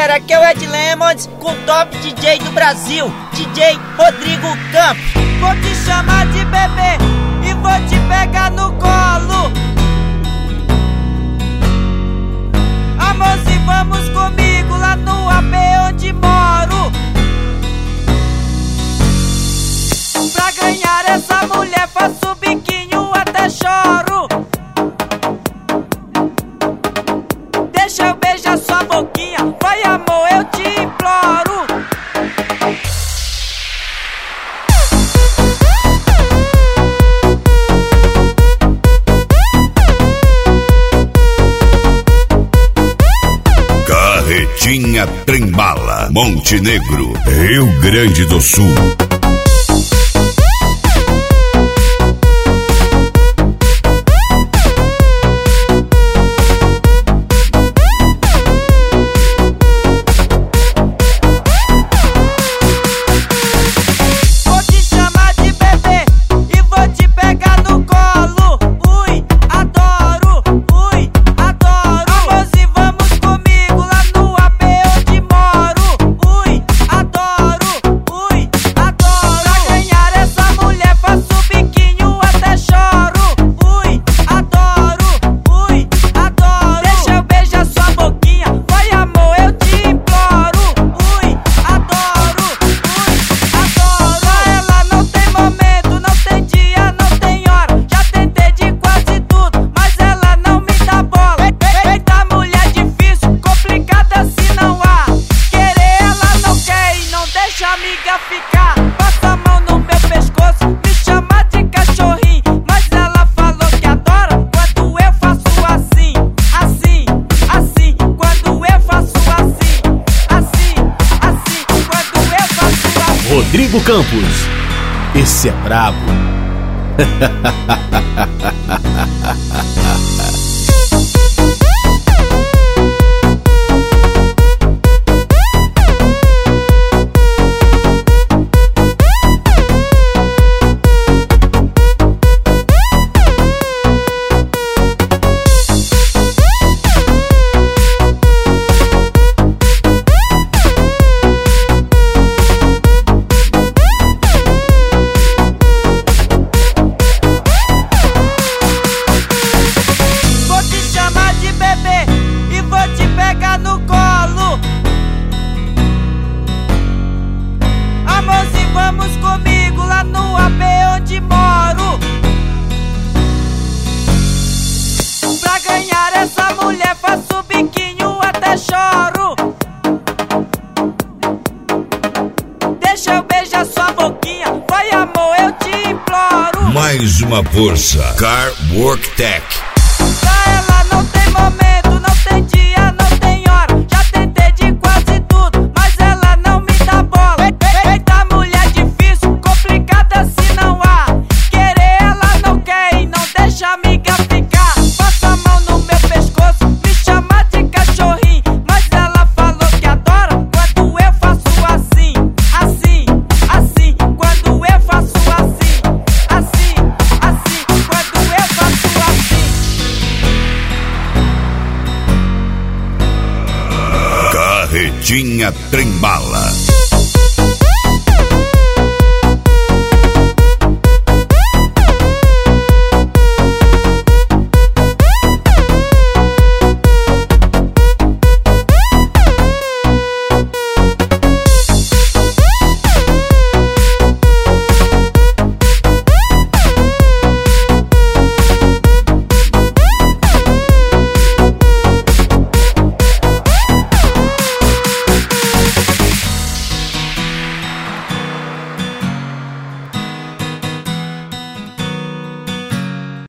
galera, aqui é o Ed Lemons com o top DJ do Brasil, DJ Rodrigo Campos. Vou te chamar de bebê e vou te pegar no colo. Amorzinho, vamos comigo lá no AP onde moro. Pra ganhar essa mulher faço biquinho até choro. Deixa eu beijar sua boquinha, vai amor, eu te imploro. Carretinha Trem-Bala, Montenegro, Rio Grande do Sul. Amiga ficar, passa a mão no meu pescoço, me chama de cachorrinho, mas ela falou que adora quando eu faço assim, assim, assim, quando eu faço assim, assim, assim, quando eu faço assim. Rodrigo Campos, esse é brabo. Vamos comigo lá no AP onde moro. Pra ganhar essa mulher faço biquinho até choro. Deixa eu beijar sua boquinha, vai amor, eu te imploro. Mais uma força, Car Work Tech. Pra ela não tem momento, não tem dia, não tem hora. Já tentei de quase tudo, mas ela não me dá bola. Eita mulher difícil, complicada se não há. Querer ela não quer e não deixa a amiga ficar. Passa a mão no meu pescoço, me chama de cachorrinho, mas ela falou que adora quando eu faço assim, assim, assim, quando eu faço assim, assim, assim, quando eu faço assim. Carretinha Trem-Bala.